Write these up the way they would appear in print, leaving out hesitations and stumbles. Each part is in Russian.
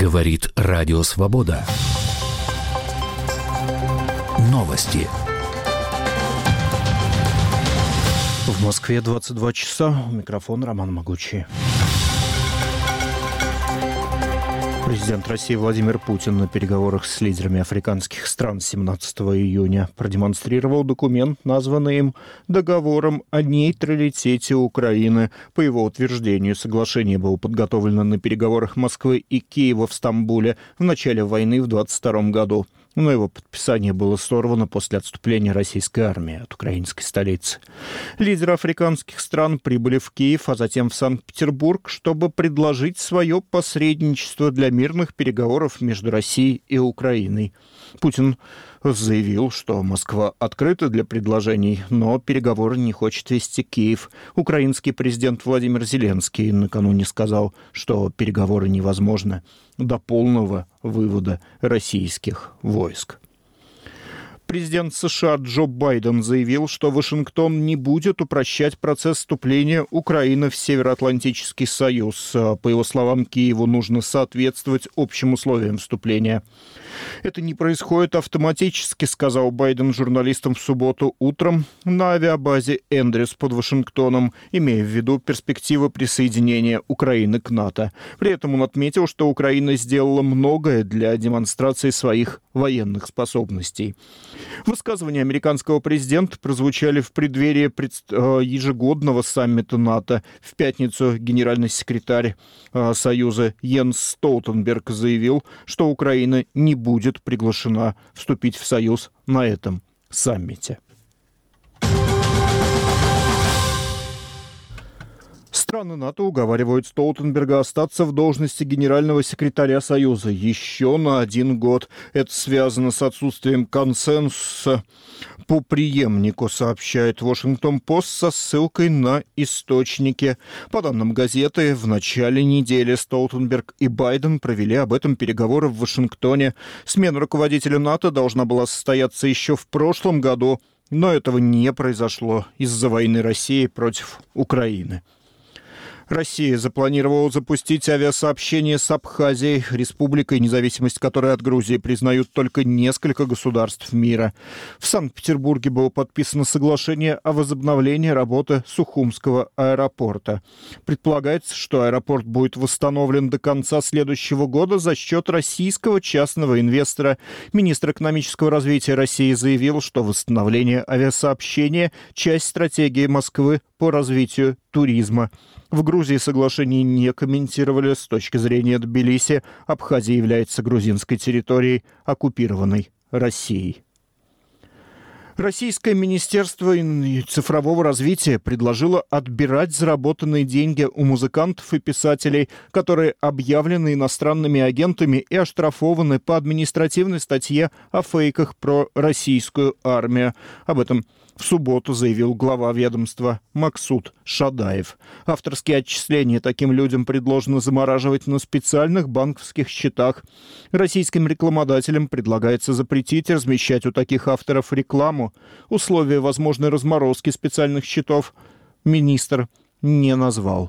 Говорит Радио Свобода. Новости. В Москве 22 часа. У микрофона Роман Могучий. Президент России Владимир Путин на переговорах с лидерами африканских стран 17 июня продемонстрировал документ, названный им «Договором о нейтралитете Украины». По его утверждению, соглашение было подготовлено на переговорах Москвы и Киева в Стамбуле в начале войны в 1922 году. Но его подписание было сорвано после отступления российской армии от украинской столицы. Лидеры африканских стран прибыли в Киев, а затем в Санкт-Петербург, чтобы предложить свое посредничество для мирных переговоров между Россией и Украиной. Путин заявил, что Москва открыта для предложений, но переговоры не хочет вести Киев. Украинский президент Владимир Зеленский накануне сказал, что переговоры невозможны до полного вывода российских войск. Президент США Джо Байден заявил, что Вашингтон не будет упрощать процесс вступления Украины в Североатлантический союз. По его словам, Киеву нужно соответствовать общим условиям вступления. «Это не происходит автоматически», — сказал Байден журналистам в субботу утром на авиабазе Эндрюс под Вашингтоном, имея в виду перспективы присоединения Украины к НАТО. При этом он отметил, что Украина сделала многое для демонстрации своих военных способностей. Высказывания американского президента прозвучали в преддверии ежегодного саммита НАТО. В пятницу генеральный секретарь Союза Йенс Столтенберг заявил, что Украина не будет приглашена вступить в Союз на этом саммите. Страны НАТО уговаривают Столтенберга остаться в должности генерального секретаря Союза еще на 1 год. Это связано с отсутствием консенсуса по преемнику, сообщает Вашингтон-Пост со ссылкой на источники. По данным газеты, в начале недели Столтенберг и Байден провели об этом переговоры в Вашингтоне. Смена руководителя НАТО должна была состояться еще в прошлом году, но этого не произошло из-за войны России против Украины. Россия запланировала запустить авиасообщение с Абхазией, республикой, независимость которой от Грузии признают только несколько государств мира. В Санкт-Петербурге было подписано соглашение о возобновлении работы Сухумского аэропорта. Предполагается, что аэропорт будет восстановлен до конца следующего года за счет российского частного инвестора. Министр экономического развития России заявил, что восстановление авиасообщения – часть стратегии Москвы по развитию туризма. В Грузии соглашение не комментировали. С точки зрения Тбилиси, Абхазия является грузинской территорией, оккупированной Россией. Российское министерство цифрового развития предложило отбирать заработанные деньги у музыкантов и писателей, которые объявлены иностранными агентами и оштрафованы по административной статье о фейках про российскую армию. Об этом в субботу заявил глава ведомства Максут Шадаев. Авторские отчисления таким людям предложено замораживать на специальных банковских счетах. Российским рекламодателям предлагается запретить размещать у таких авторов рекламу. Условия возможной разморозки специальных счетов министр не назвал.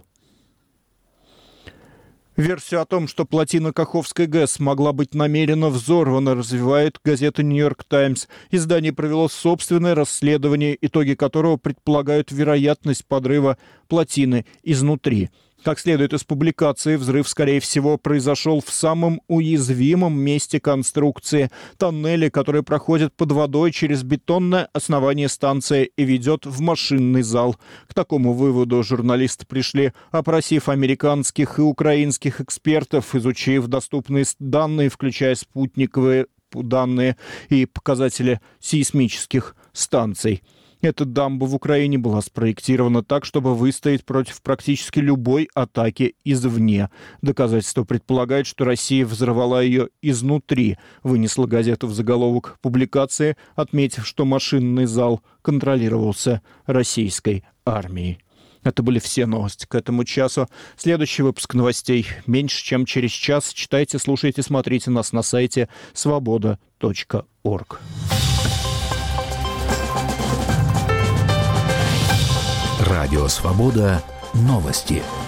Версию о том, что плотина Каховской ГЭС могла быть намеренно взорвана, развивает газета «Нью-Йорк Таймс». Издание провело собственное расследование, итоги которого предполагают вероятность подрыва плотины изнутри. Как следует из публикации, взрыв, скорее всего, произошел в самом уязвимом месте конструкции – тоннеле, который проходит под водой через бетонное основание станции и ведет в машинный зал. К такому выводу журналисты пришли, опросив американских и украинских экспертов, изучив доступные данные, включая спутниковые данные и показатели сейсмических станций. Эта дамба в Украине была спроектирована так, чтобы выстоять против практически любой атаки извне. Доказательство предполагает, что Россия взорвала ее изнутри, вынесла газета в заголовок публикации, отметив, что машинный зал контролировался российской армией. Это были все новости к этому часу. Следующий выпуск новостей меньше, чем через час. Читайте, слушайте, смотрите нас на сайте svoboda.org. Радио Свобода. Новости.